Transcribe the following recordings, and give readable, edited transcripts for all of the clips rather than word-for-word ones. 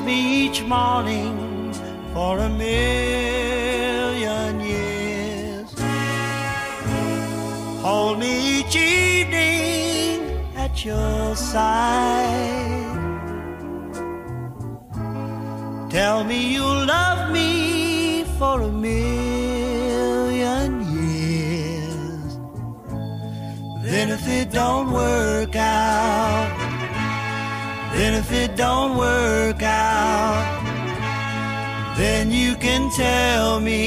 me each morning for a million years. Hold me each evening at your side. Tell me you'll love me for a million years. Then if it don't work out, then if it don't work out, then you can tell me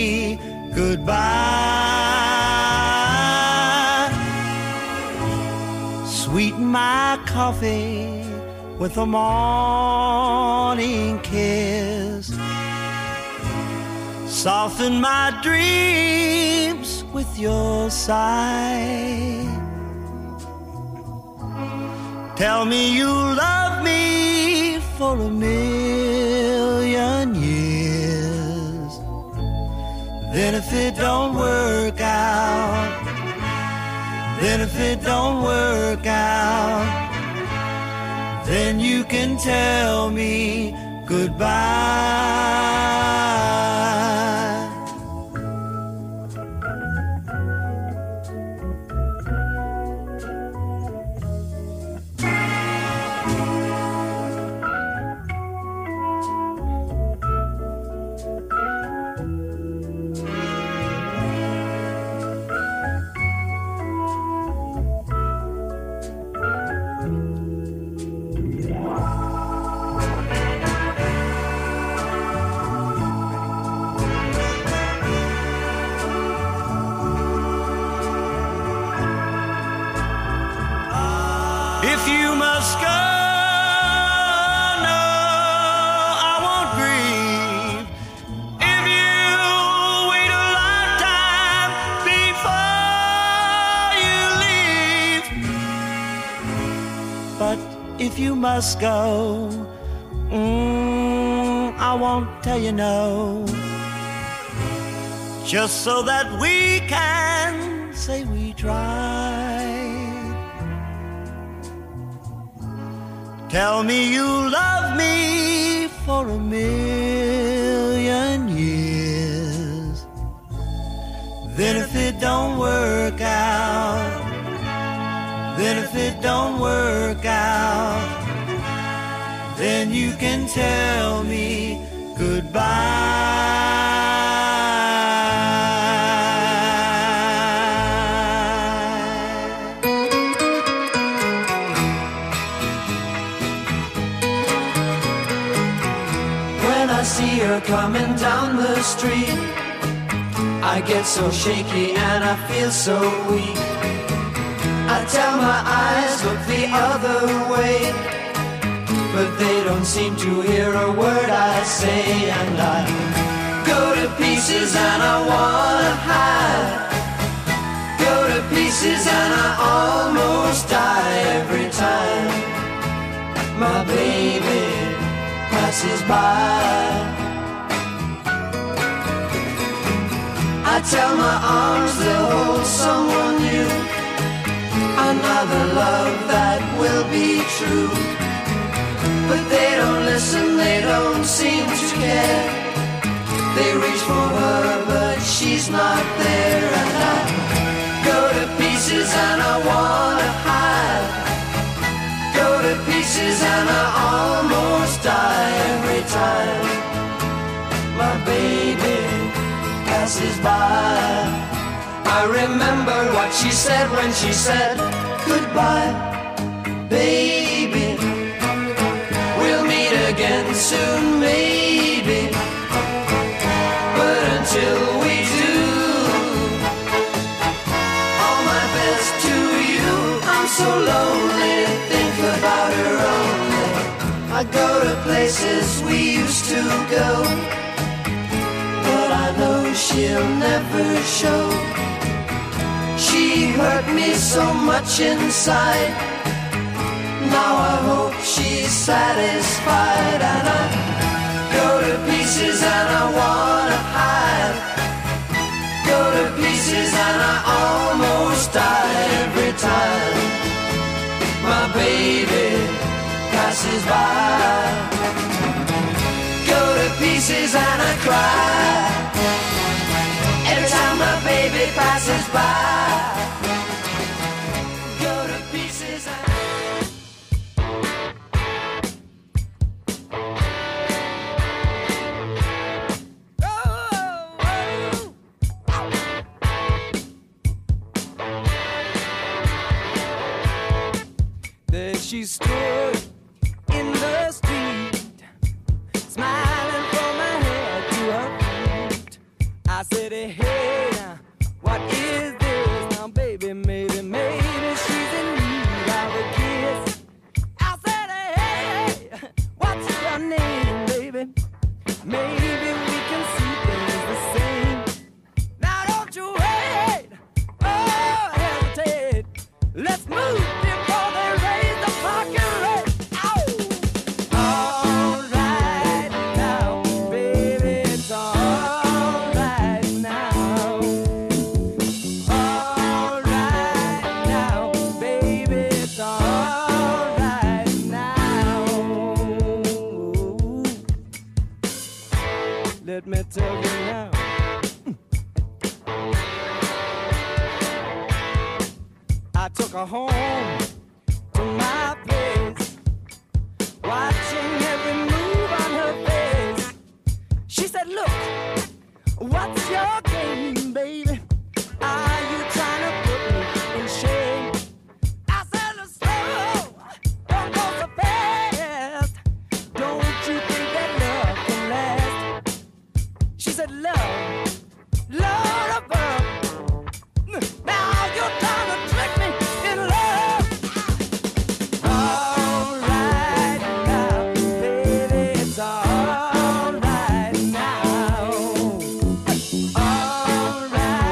goodbye. Sweeten my coffee with a morning kiss. Soften my dreams with your sigh. Tell me you love me for a million years. Then if it don't work out, then if it don't work out, then you can tell me goodbye. If you must go, no, I won't grieve. If you wait a lifetime before you leave. But if you must go, I won't tell you no. Just so that we can say we tried. Tell me you love me for a million years. Then if it don't work out, then if it don't work out, then you can tell me goodbye. I see her coming down the street, I get so shaky and I feel so weak. I tell my eyes look the other way, but they don't seem to hear a word I say. And I go to pieces and I wanna hide, go to pieces and I almost die every time my baby passes by. I tell my arms they'll hold someone new, another love that will be true. But they don't listen, they don't seem to care. They reach for her, but she's not there. And I go to pieces and I wanna hide, go to pieces and I almost die every time my baby passes by. I remember what she said when she said goodbye. Baby, we'll meet again soon, maybe. But until we do, all my best to you. I'm so lonely to think about her only. I go to places we used to go, but I know she'll never show. She hurt me so much inside, now I hope she's satisfied. And I go to pieces and I wanna hide, go to pieces and I almost die every time my baby passes by. day passes by. Go to pieces and there she stood in the street, smiling from her head to her feet. I said, hey, now, what is this? Now, baby, maybe she's in need of a kiss. I said, hey, what's your name, baby? Maybe we can see things the same. Now, don't you wait, oh, hesitate. Let's move before they raise the parking rate. All right now, baby, it's all right now. All right now, baby, it's all right now. Let me tell you now. I took her home to my place, watching every move on her face. She said, look, what's your game, baby? Are you trying to put me in shame? I said, slow, don't go so fast. Don't you think that love can last? She said, love, Lord above. Now you're trying to trick me in love. All right now, baby, it's all right now. All right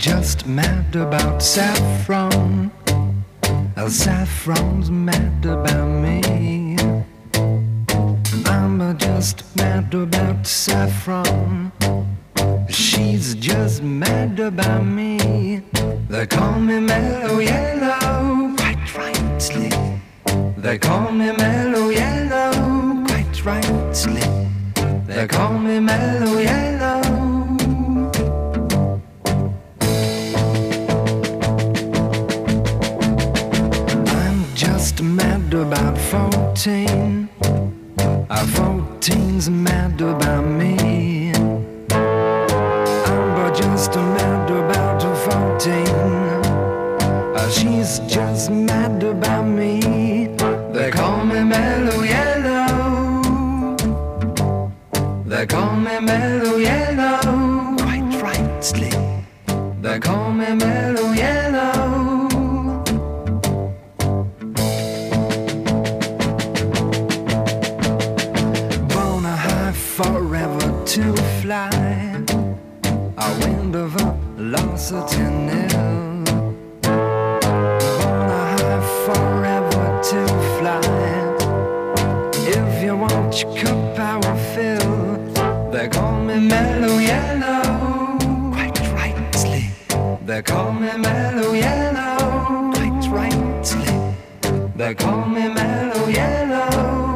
just mad about saffron. Saffron's mad about me. I'm just mad about saffron. She's just mad about me. They call me Mellow Yellow, quite rightly. They call me Mellow Yellow, quite rightly. They call me Mellow Yellow. Mad about 14. 14's mad about me. I'm just mad about 14. She's just mad about me. They call me Mellow Yellow. They call me Mellow Yellow, quite rightly. They call me Mellow Yellow. Forever to fly, a wind of velocity nil. Born a high forever to fly. If you want your cup, I will fill. They call me Mellow Yellow, quite rightly. They call me Mellow Yellow, quite rightly. They call me Mellow Yellow.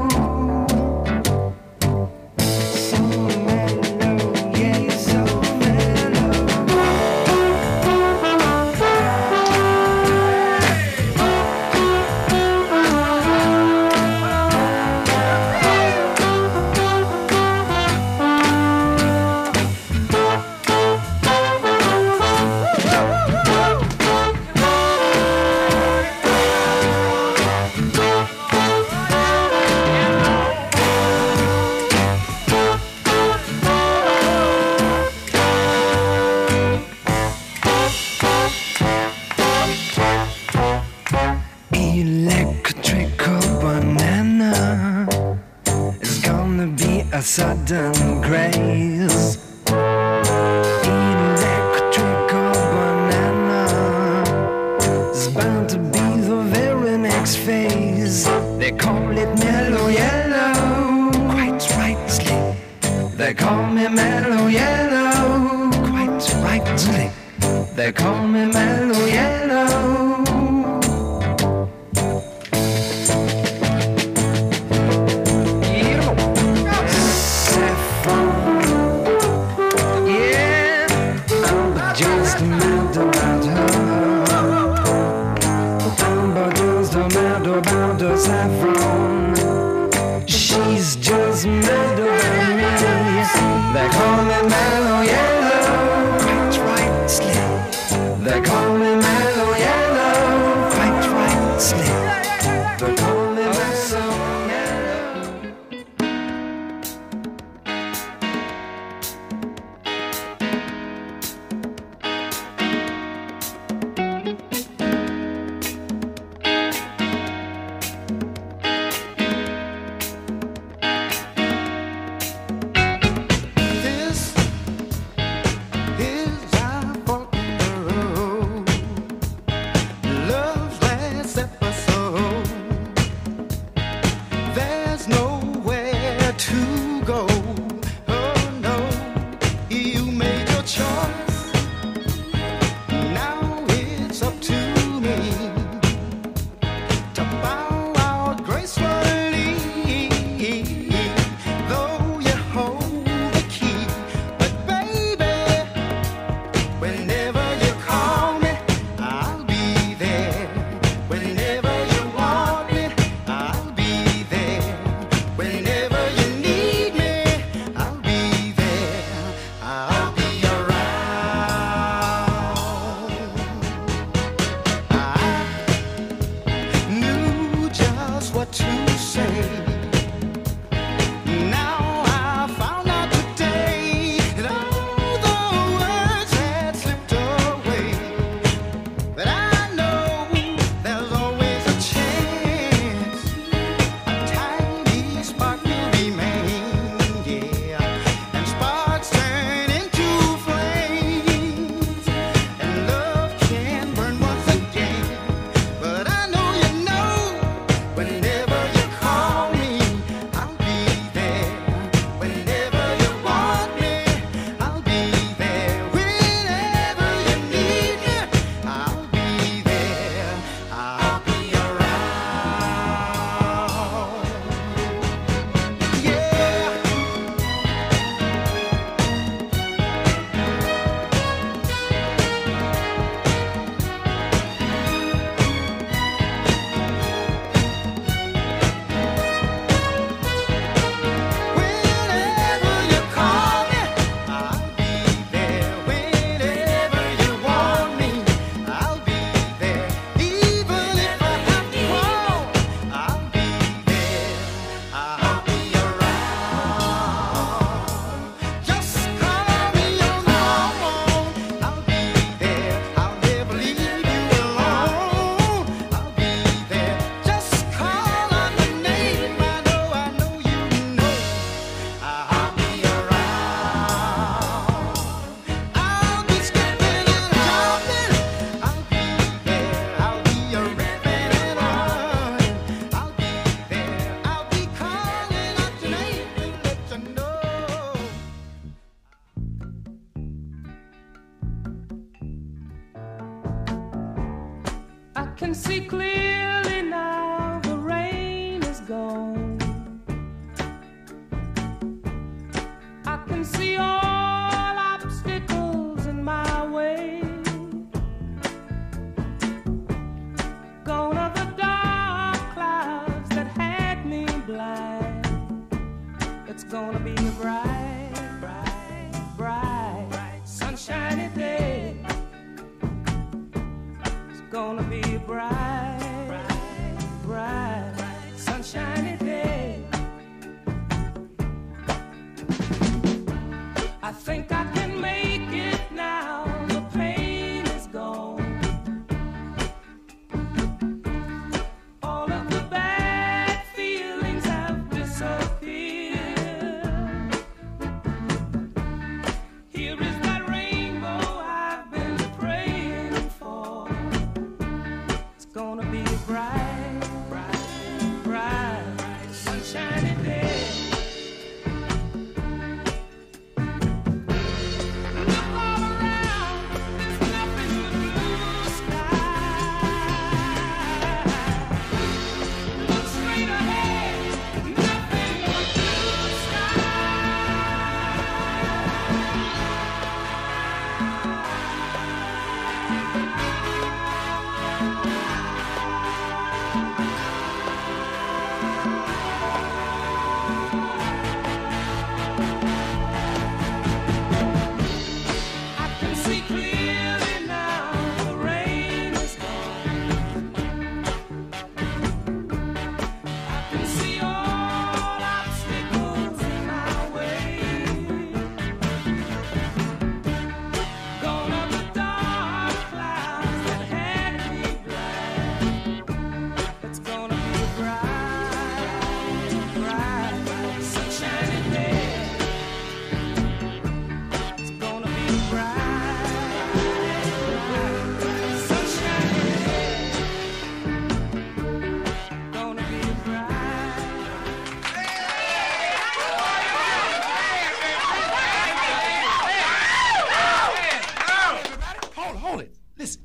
A sudden grace. Electrical banana is bound to be the very next phase. They call it Mellow Yellow, quite rightly. They call me Mellow Yellow, quite rightly. They call me Mellow Yellow. About the saffron, she's just mad about me. They call me Mellow Yellow, quite rightly. They call me Mellow Yellow, quite rightly. They call me Mellow Yellow. see clearly now, the rain is gone. I can see all obstacles in my way. Gone are the dark clouds that had me blind. It's gonna be a bright, bright, bright, sunshiny day. It's gonna be a bright, bright, bright, sunshiny day. I think I can make it now. The pain is gone. All of the bad feelings have disappeared. Here is that rainbow I've been praying for. It's gonna be a bright, bright, bright, sunshiny day. Look all around, there's nothing but blue sky. Look straight ahead, nothing but blue sky. I can see clearly now, the rain is gone. I can see all obstacles in my way. Gone are the dark clouds that had me blind. It's gonna be a bright, bright, sunshiny day. It's gonna be a bright, bright, sunshiny day. Gonna be a bright. Hold it. Listen.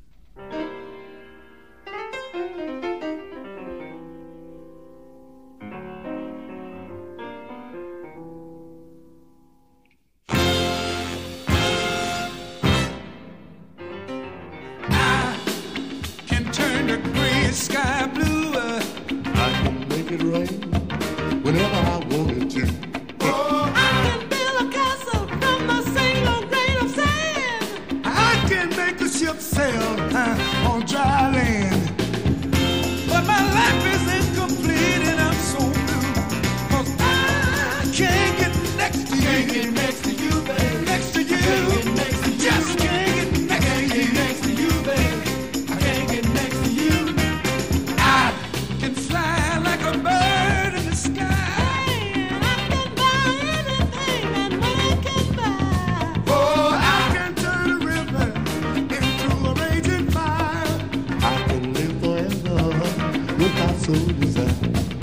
I can turn the gray sky blue. I can make it rain whenever I wanted to. I can build a castle from a single grain of sand. I can make a ship sail on dry land. But my life is incomplete and I'm so blue. 'Cause I can't get next to you. Can't get next to you, baby. Next to you. Can't get next to I just you. can't get next Can't to get you. next to you, baby. I can't get next to you. I can fly like a bird in the sky. I can buy anything that money can buy. Oh, I can turn a river into a raging fire. I can live forever without so desire.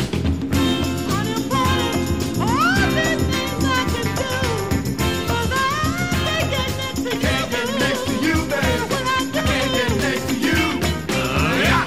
Unemployment, all these things I can do. 'Cause I can't get next to you. Can't get next to you, baby. What I do. I can't get next to you. Yeah.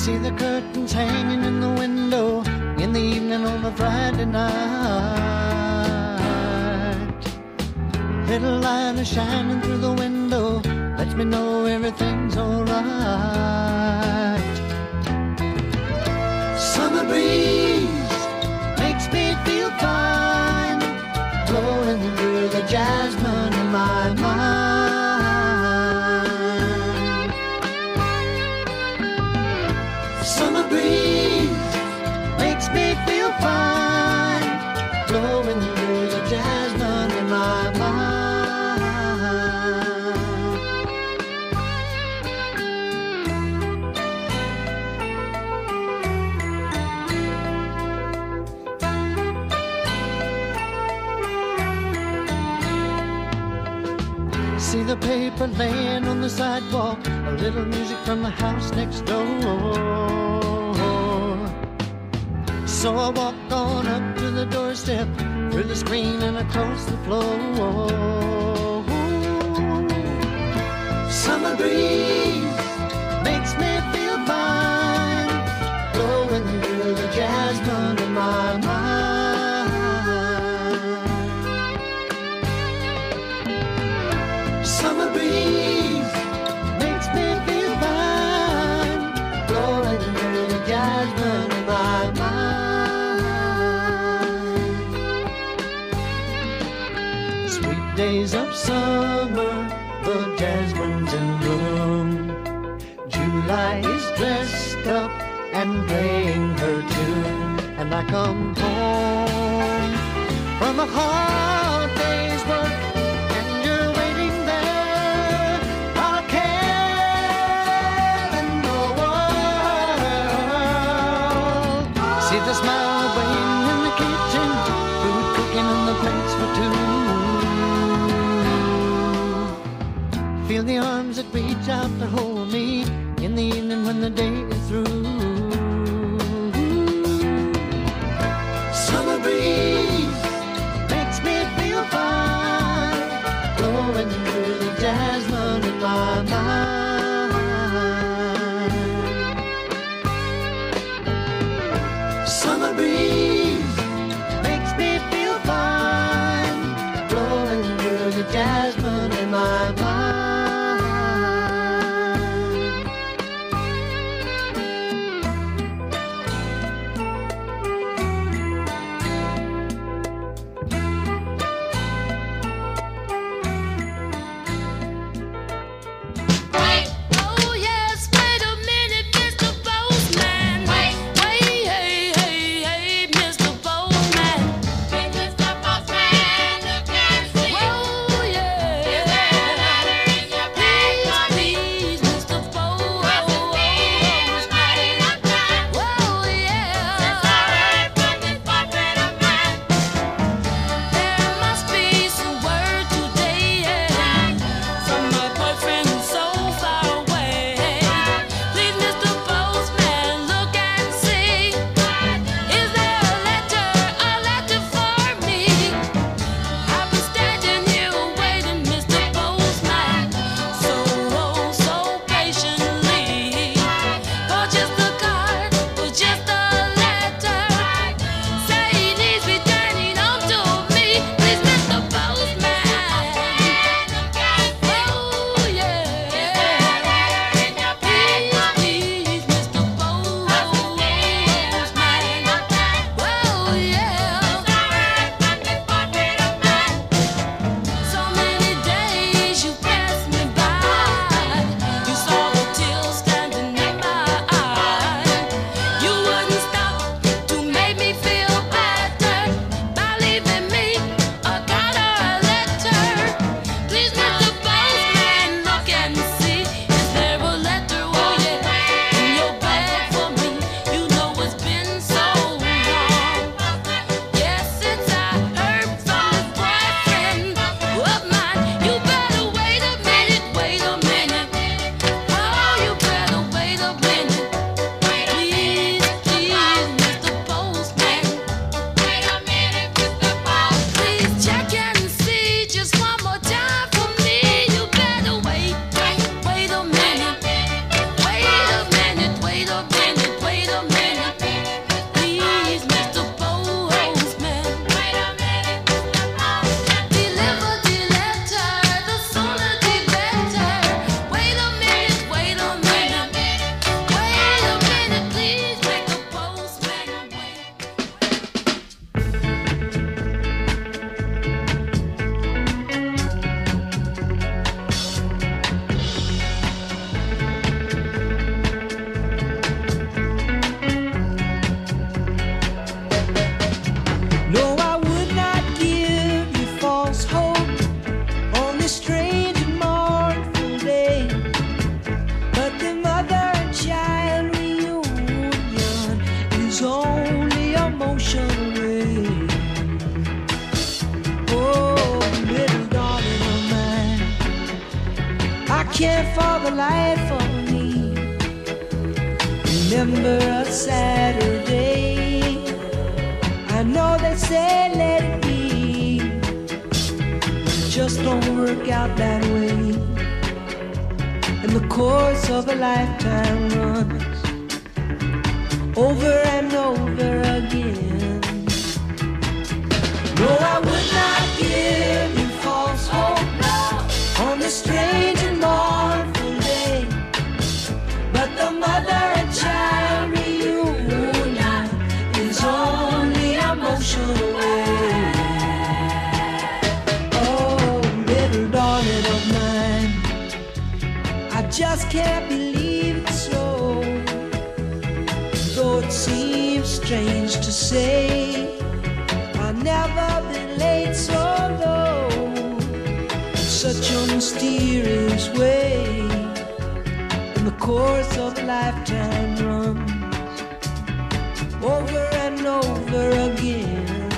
See the curtains hanging in the window in the evening on a Friday night. Little light is shining through the window, lets me know everything's alright. Summer breeze makes me feel fine, blowing through the jasmine in my mind. Summer breeze makes me feel fine, blowing through the jasmine in my mind. See the paper laying on the sidewalk, a little music from the house next door. So I walk on up to the doorstep, through the screen and across the floor. Summer breeze makes me feel fine, blowing through the jasmine in my mind. Summer breeze makes me feel fine, blowing through the jasmine in my mind. Sweet days of summer, the jasmine's in bloom. July is dressed up and playing her tune, and I come home from a hard day's work. The smile waiting in the kitchen, food cooking on the plates for two. Feel the arms that reach out to hold me in the evening when the day is through. Summer breeze makes me feel fine, blowing through the jasmine in my mind. Summer breeze makes me feel fine, blowing through the jasmine in my mind. can't for the life of me remember a Saturday. I know they say let it be, it just don't work out that way. And the course of a lifetime runs over and over again. No, I would not give you false hope on this strange and mournful day, but the mother and child reunion is only emotional way. Oh, little darling of mine, I just can't believe it's so, though it seems strange to say. I've never been late so low, such a mysterious way. And the course of a lifetime runs over and over again.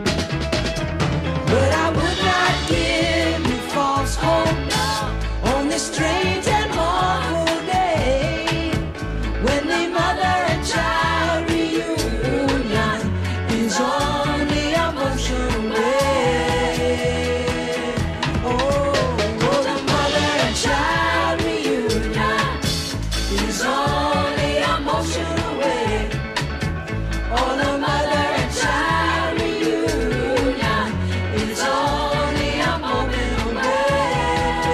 But I would not give you false hope on this strange and mournful day, when the mother and child reunion is only emotional way. Oh, the mother and child reunion is only emotional way. Oh, the mother and child reunion is only a moment away.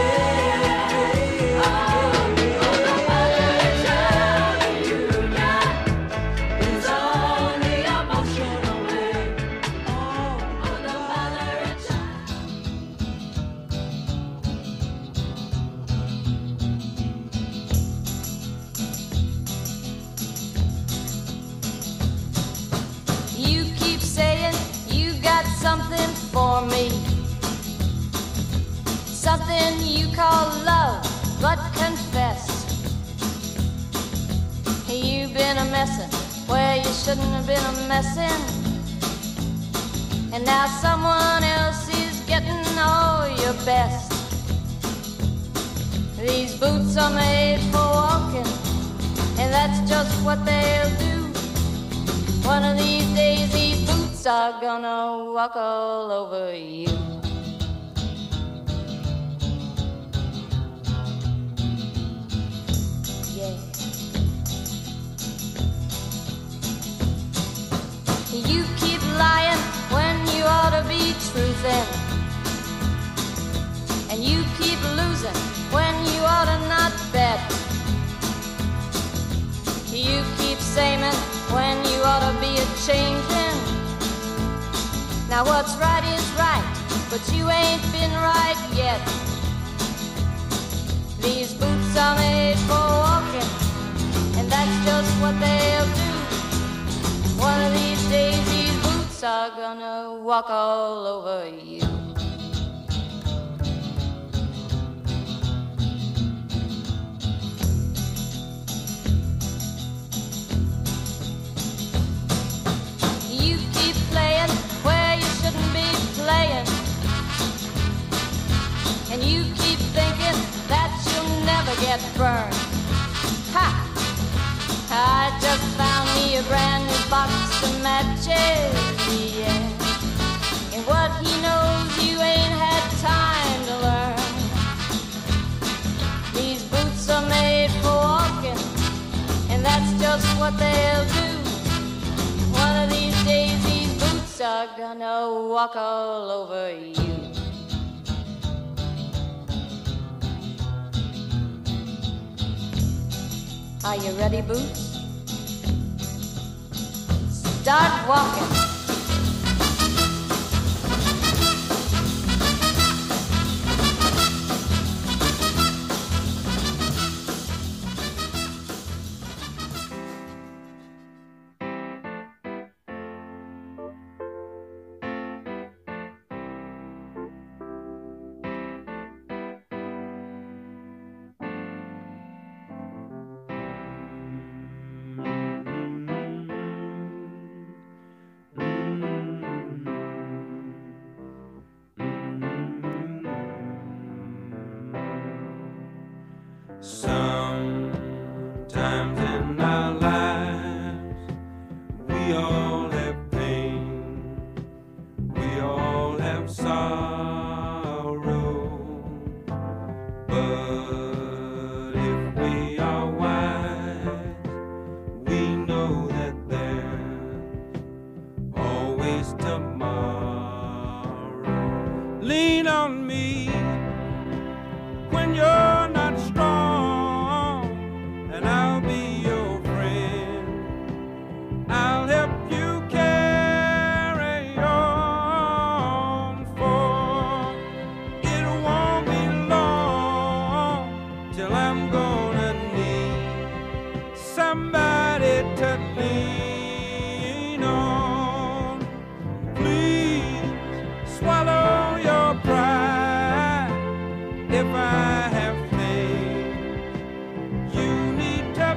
Oh, the mother and child reunion is only emotional way. Oh, the mother and child. You keep saying you got something for me, something you call love, but confess you've been a messin' where you shouldn't have been a messin', and now someone else is getting all your best. These boots are made for walking, and that's just what they'll do. One of these days these boots are gonna walk all over you. Yeah. You keep lying when you ought to be truthin', and you keep losing when you ought to not bet. You keep saying when you ought to be a-changin'. Now what's right is right, but you ain't been right yet. These boots are made for walking, and that's just what they'll do. One of these days these boots are gonna walk all over you. You keep playing where you shouldn't be playing, and you keep thinking that you'll never get burned. Ha! I just found me a brand new box of matches, yeah. And what he knows you ain't had time to learn. These boots are made for walking, and that's just what they'll do. One of these days these boots are gonna walk all over you. Are you ready, Boots? Start walking. Sometimes in our lives we all have pain, we all have sorrow, but if we are wise, we know that there's always tomorrow. Lean on me when you're not strong, and I'll be your friend. I'll help you carry on, for it won't be long till I'm gonna need somebody to lean on. Please swallow your pride if I have faith you need to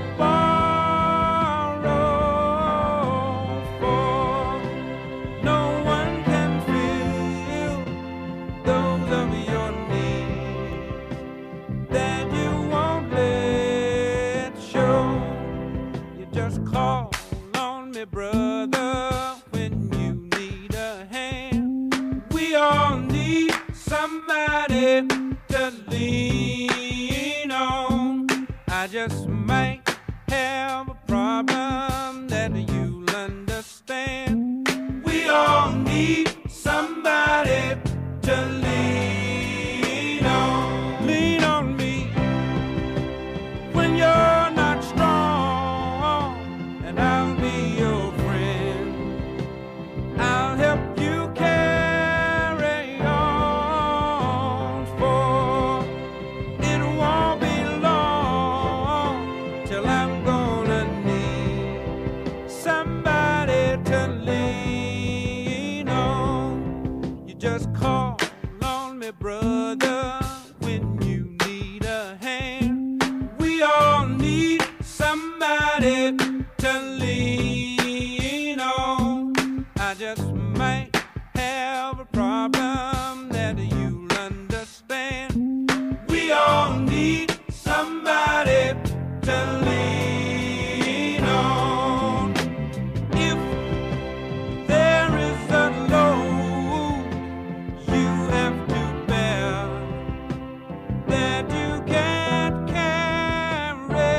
borrow, for no one can fill those of your needs that you won't let show. You just call on me, brother, when you need a hand. We all need somebody to lean on. I just might have a problem that you'll understand. We all need somebody to lean on. Lean on me when you're not strong, and I'll be your friend. I'll help you carry on, for it won't be long till I'm gonna need somebody to lean on. You just call on me, brother, when you need a hand. We all need somebody to lean on. I just might have a problem that you'll understand. We all need somebody to lean on. If there is a load you have to bear that you can't carry,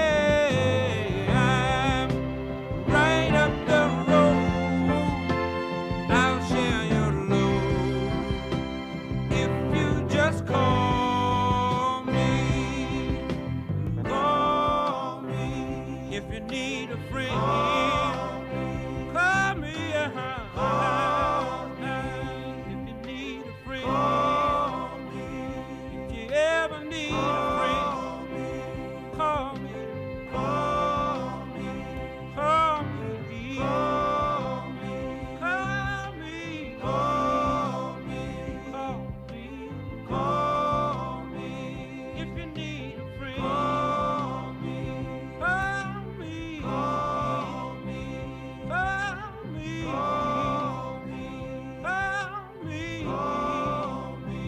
I'm right up the road. I'll share your load if you just call me. Call me if you need a friend. Call me, if you need a friend. If you ever need a friend, call me. Call me. Call me. Call me. Call me. Call me. Call me. Call me. If you need a friend, call me. Call me. Call me. Call me. Call me. Call me. Call me.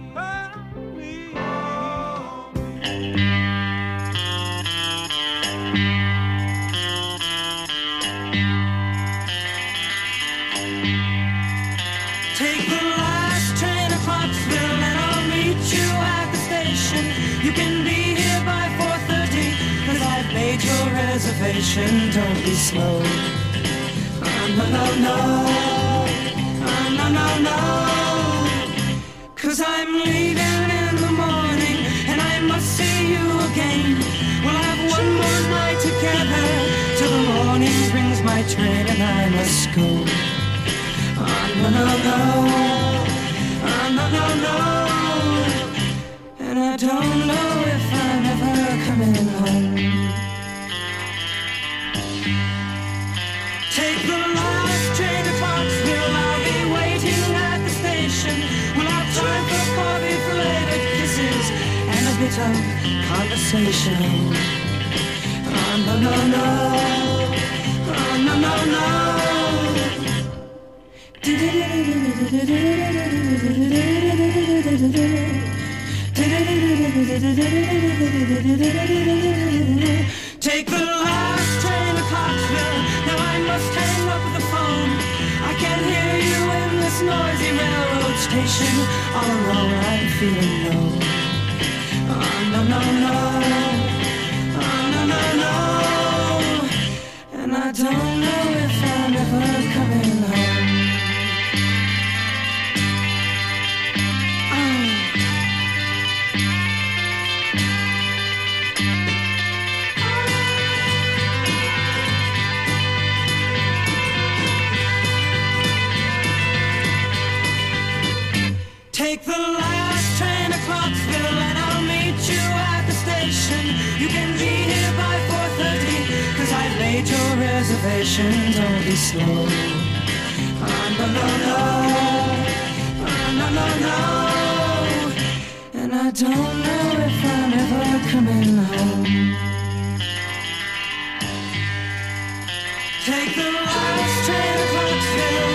Take the last train to Pottsville and I'll meet you at the station. You can be here by 4:30, cause I've made your reservation. Don't be slow. No, no, no. No, no, no. Cause I'm leaving in the morning and I must see you again. We'll have one more night together till the morning brings my train and I must go. No, no, no. No, no, no. And I don't know if I'm ever coming home. Take the last train to Pottsville. I'll be waiting at the station. We'll have time for coffee, belated kisses, and a bit of conversation. No, no, no. No, no, no. Do Take the last train to Clarksville. Now I must hang up the phone. I can't hear you in this noisy railroad station. All alone I'm feeling low. Oh, no, no, no. Oh, no, no, no. And I don't know if I'm ever coming home. Take the last train to Clarksville and I'll meet you at the station. You can be here by 4:30, 'cause I laid your reservation. Don't be slow. Oh, no, no, no. Oh, no, no, no. And I don't know if I'm ever coming home. Take the last train to Clarksville.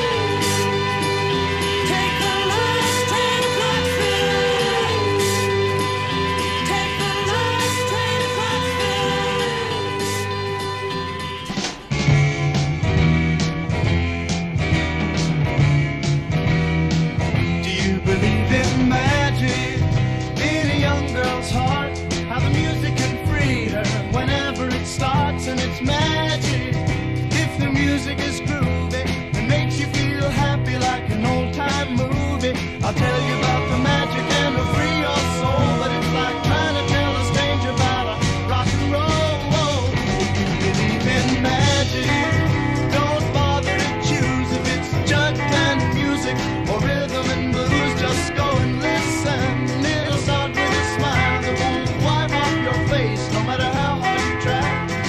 And it's magic if the music is groovy and makes you feel happy like an old-time movie. I'll tell you about the magic and it'll free your soul, but it's like trying to tell a stranger about a rock and roll. If you believe in magic, don't bother to choose if it's jug band music or rhythm and blues. Just go and listen. It'll start with a smile that won't wipe off your face, no matter how hard you try.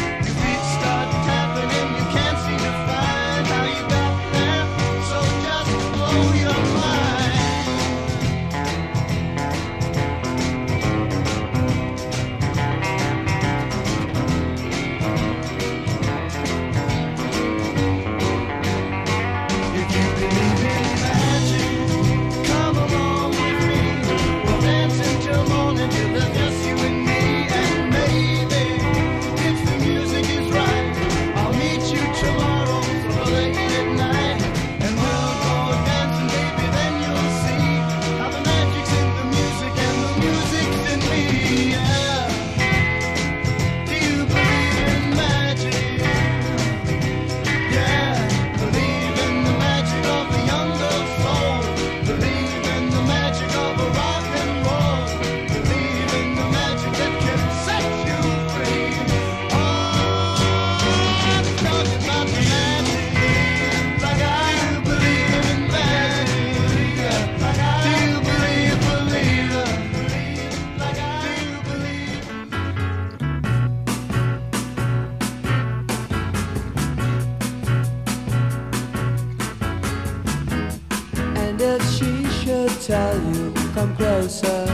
Tell you, come closer.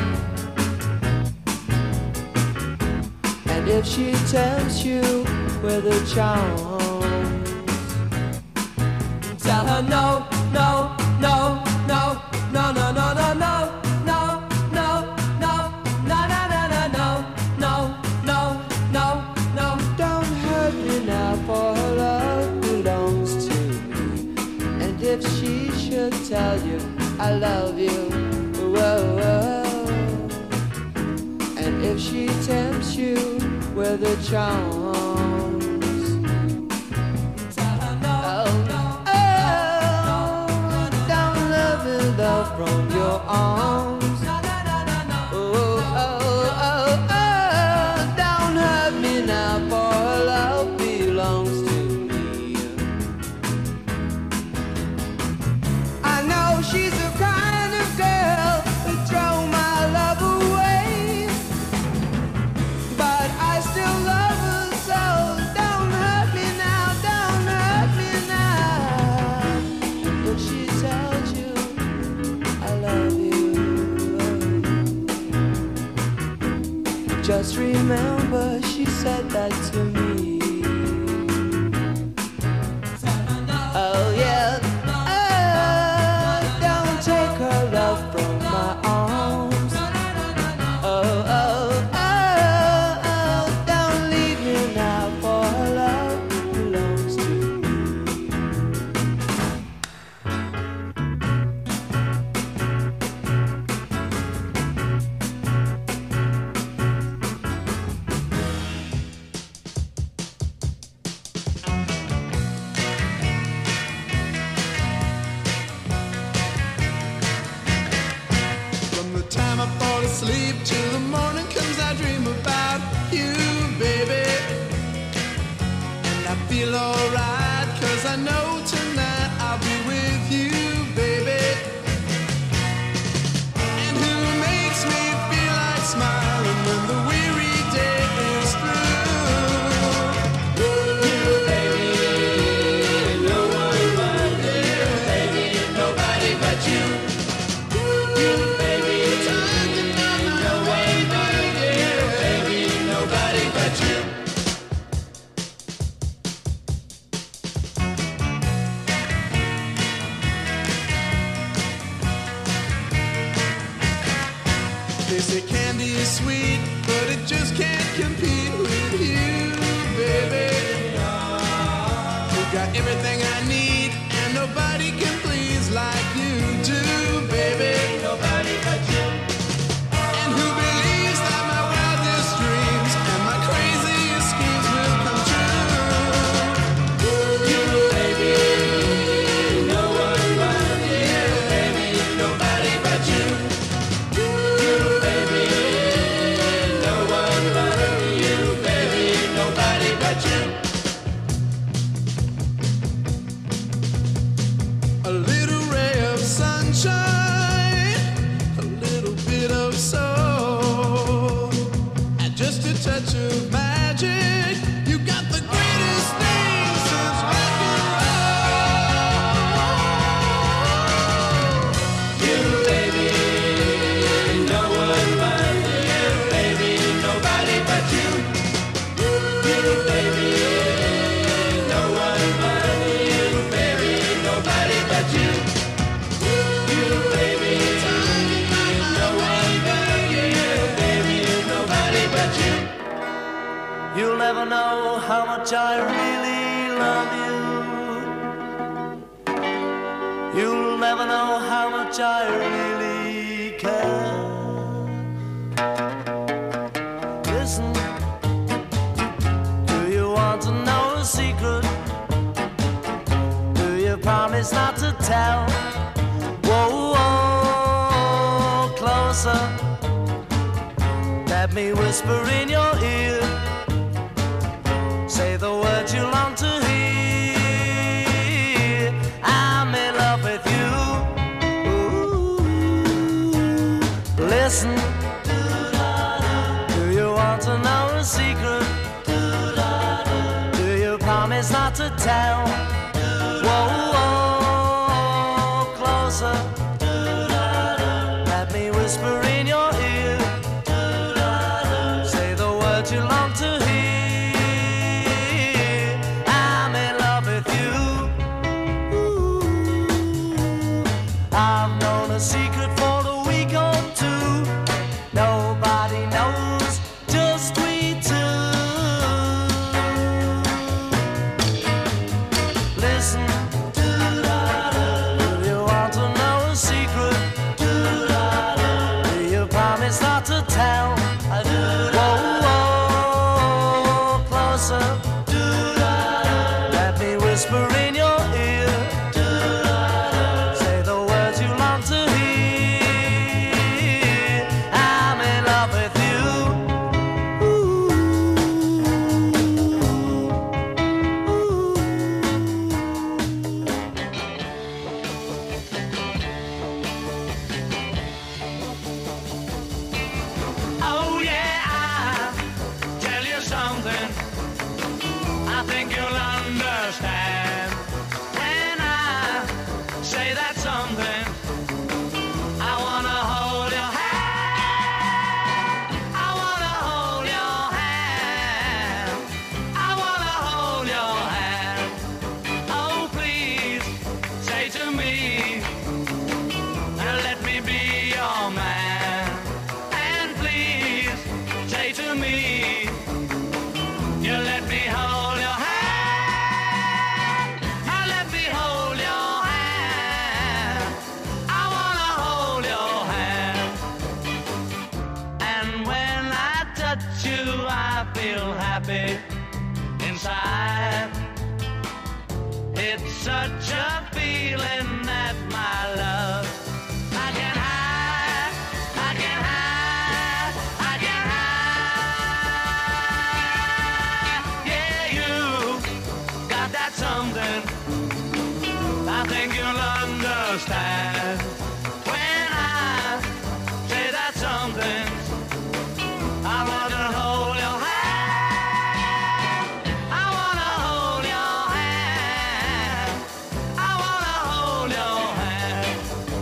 And if she tempts you with her charms, tell her no, no, no, no, no, no, no, no, no, no, no, no, no, no, no, no, no, no, no. Don't hurt me now, for her love belongs to me. And if she should tell you I love you, whoa, whoa. And if she tempts you with her charms, tell her no, no, don't love me, love from your arms. Oh, oh, oh, oh, don't hurt me now, for her love belongs to me. I know she's a kind of girl who throw my love away, but I still love her, so don't hurt me now, don't hurt me now. When she tells you I love you, just remember she said that to me. Oh yeah. Don't take her love from my arms. know tonight I'll be with you, baby. And who makes me feel like smiling when the weary day is through? You, baby, no one but you, baby, nobody but you. You, baby, no one but you, baby, nobody but you. They say candy is sweet, but it just can't compete with you, baby. You got everything I need, and nobody can please like you do, baby. Nobody but you. And who believes that my wildest dreams and my craziest schemes will come true? You, baby, no one but you, baby, nobody but you. A little ray of sunshine, a little bit of soul, and just a touch of magic. You got the greatest thing since rock and roll. You, baby, no one but you, baby, nobody but you. You, baby, no one but you, baby, nobody but you. You, baby, no one but you, baby, nobody but you. You'll never know how much I really love you. You'll never know how much I really care. Listen, do you want to know a secret? Do you promise not to tell? Whoa, whoa, closer. Let me whisper in your ear. Say the words you long to hear. I'm in love with you. Ooh. Listen. Do you want to know a secret? Do you promise not to tell? Whoa, whoa, closer. Let me whisper in your ear. Say the words you long to hear. I'm in love with you. Ooh. I've known a secret for a week or two. Nobody knows, just we two. Listen, do you want to know a secret? Do you promise not to tell? Whoa, whoa, closer. Let me whisper in your ear. Say the words you long to hear. I'm in love with you. Ooh. Oh yeah, I'll tell you something I think you'll understand. When I say that something, I wanna hold your hand. I wanna hold your hand. I wanna hold your hand. Oh please, say to me, let me be your man. And please, say to me, you let me hold your hand. Let me hold your hand. I wanna hold your hand. And when I touch you, I feel happy inside. It's such a feeling that my love I can hide, I can hide, I can hide. Yeah, you got that something understand when I say that something. I wanna hold your hand. I wanna hold your hand. I wanna hold your hand.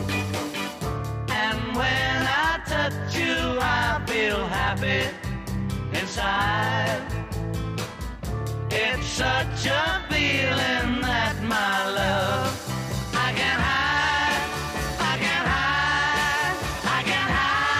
And when I touch you, I feel happy inside. It's such a feeling that my love I can't hide, I can't hide, I can't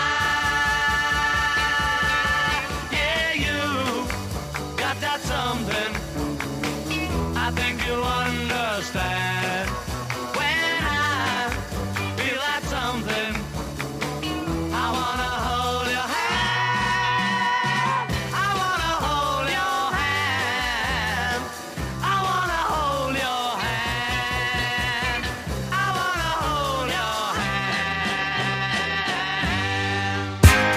hide. Yeah, you got that something. I think you understand when I feel that something. I wanna hold your hand. I wanna hold your hand. I wanna hold your hand. I wanna hold your hand.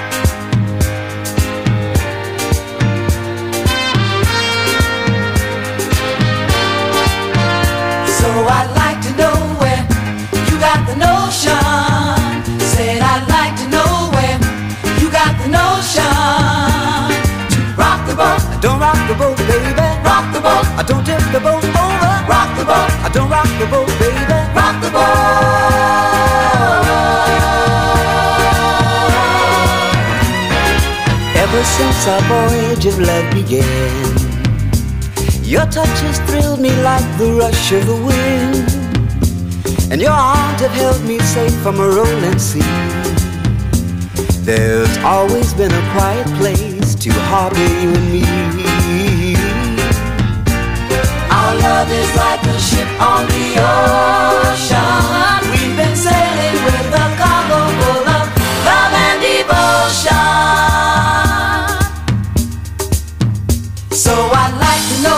So I'd like to know where you got the notion. Said I'd like to know where you got the notion to rock the boat. Don't rock the boat, baby. Rock the boat. I don't tip the boat over. Rock the boat. I don't rock the boat, baby. Rock the boat. Ever since our voyage of love began, your touch has thrilled me like the rush of the wind, and your arms have held me safe from a rolling sea. There's always been a quiet place to harbor you and me. Our love is like a ship on the ocean. We've been sailing with a cargo full of love and devotion. So I'd like to know